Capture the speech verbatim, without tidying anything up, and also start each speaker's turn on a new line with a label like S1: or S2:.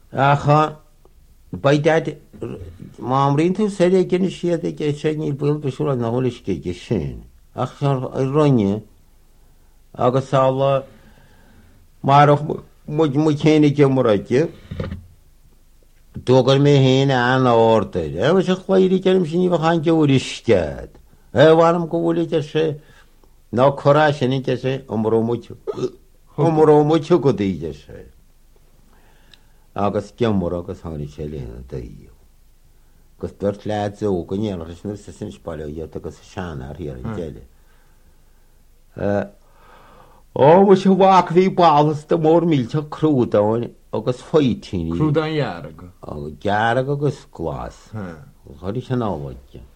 S1: Acha bei dat mámrinn tú sé gin siad ige sé ní bhfuil beisiú an nálisce ige sin. Ach ronne agus sála marach mu mu chénig maride dógur mé héine an áirtaid. E se chléirí gem sin bh an geúristead. E bhharm go bhfuilide sé ná chorá sinide sé omrómuú omrómuú go dtíide sé. Agus gemór agus háí sé léna daíú. Gus dúirt lead ó go néanachas nu sa sin spáile agus seanar hí an déile. ó mu se bhhaach bhí baillas do mór mílte cruúdáin agus foitíí
S2: Cruúdainhearga
S1: agus gearag agus glás. Choirí se náhaide.